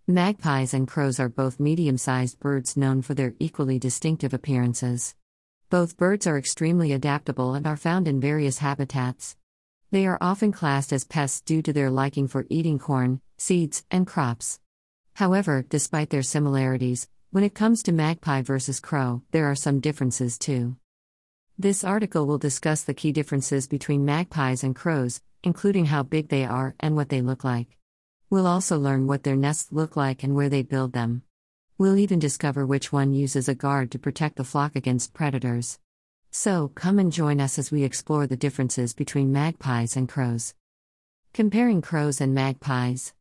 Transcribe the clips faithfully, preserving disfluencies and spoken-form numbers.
Magpies and crows are both medium-sized birds known for their equally distinctive appearances. Both birds are extremely adaptable and are found in various habitats. They are often classed as pests due to their liking for eating corn, seeds, and crops. However, despite their similarities, when it comes to magpie versus crow, there are some differences too. This article will discuss the key differences between magpies and crows, including how big they are and what they look like. We'll also learn what their nests look like and where they build them. We'll even discover which one uses a guard to protect the flock against predators. So, come and join us as we explore the differences between magpies and crows. Comparing crows and magpies.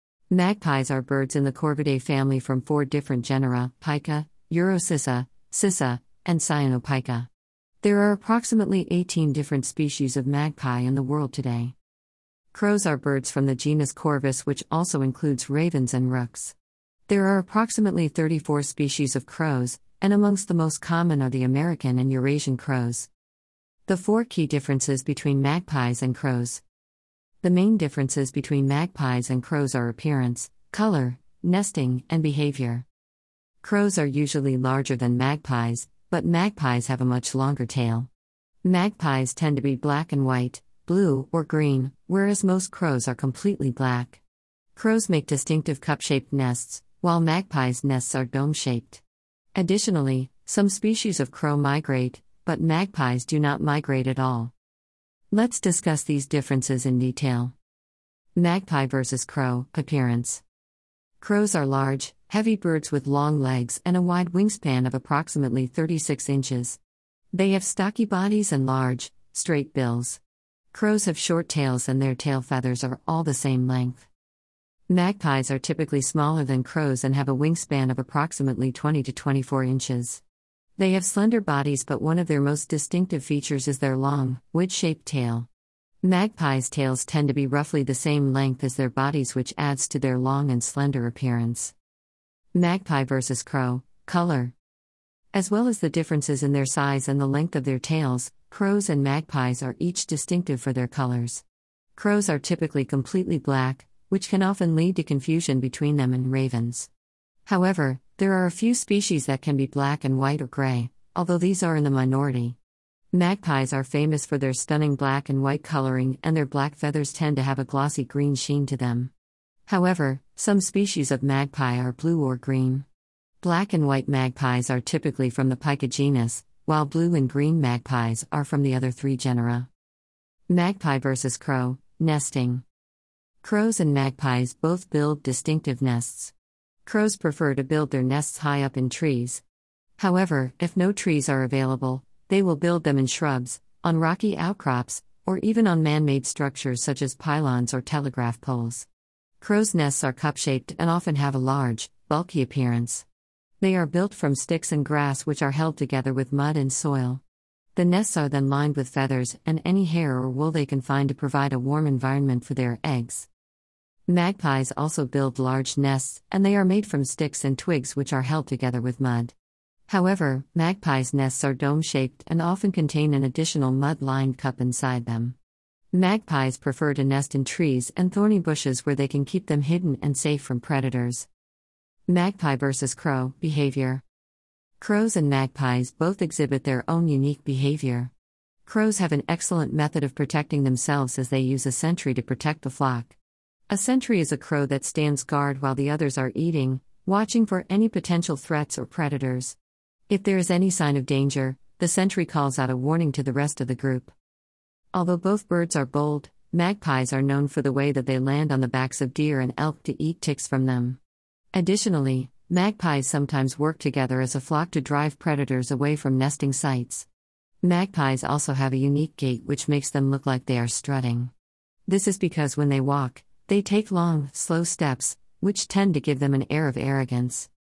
Magpies are birds in the Corvidae family from four different genera: Pica, Urocissa, Cissa, and Cyanopica. There are approximately eighteen different species of magpie in the world today. Crows are birds from the genus Corvus, which also includes ravens and rooks. There are approximately thirty-four species of crows, and amongst the most common are the American and Eurasian crows. The four key differences between magpies and crows. The main differences between magpies and crows are appearance, color, nesting, and behavior. Crows are usually larger than magpies, but magpies have a much longer tail. Magpies tend to be black and white, blue, or green, whereas most crows are completely black. Crows make distinctive cup-shaped nests, while magpies' nests are dome-shaped. Additionally, some species of crow migrate, but magpies do not migrate at all. Let's discuss these differences in detail. Magpie versus crow. Appearance. Crows are large, heavy birds with long legs and a wide wingspan of approximately thirty-six inches. They have stocky bodies and large, straight bills. Crows have short tails and their tail feathers are all the same length. Magpies are typically smaller than crows and have a wingspan of approximately twenty to twenty-four inches. They have slender bodies, but one of their most distinctive features is their long, wedge-shaped tail. Magpies' tails tend to be roughly the same length as their bodies, which adds to their long and slender appearance. Magpie versus crow. Color. As well as the differences in their size and the length of their tails, crows and magpies are each distinctive for their colors. Crows are typically completely black, which can often lead to confusion between them and ravens. However, there are a few species that can be black and white or gray, although these are in the minority. Magpies are famous for their stunning black and white coloring, and their black feathers tend to have a glossy green sheen to them. However, some species of magpie are blue or green. Black and white magpies are typically from the Pica genus, while blue and green magpies are from the other three genera. Magpie versus crow. Nesting. Crows and magpies both build distinctive nests. Crows prefer to build their nests high up in trees. However, if no trees are available, they will build them in shrubs, on rocky outcrops, or even on man-made structures such as pylons or telegraph poles. Crows' nests are cup-shaped and often have a large, bulky appearance. They are built from sticks and grass, which are held together with mud and soil. The nests are then lined with feathers and any hair or wool they can find to provide a warm environment for their eggs. Magpies also build large nests, and they are made from sticks and twigs which are held together with mud. However, magpies' nests are dome-shaped and often contain an additional mud-lined cup inside them. Magpies prefer to nest in trees and thorny bushes where they can keep them hidden and safe from predators. Magpie versus crow. Behavior. Crows and magpies both exhibit their own unique behavior. Crows have an excellent method of protecting themselves as they use a sentry to protect the flock. A sentry is a crow that stands guard while the others are eating, watching for any potential threats or predators. If there is any sign of danger, the sentry calls out a warning to the rest of the group. Although both birds are bold, magpies are known for the way that they land on the backs of deer and elk to eat ticks from them. Additionally, magpies sometimes work together as a flock to drive predators away from nesting sites. Magpies also have a unique gait which makes them look like they are strutting. This is because when they walk, they take long, slow steps, which tend to give them an air of arrogance.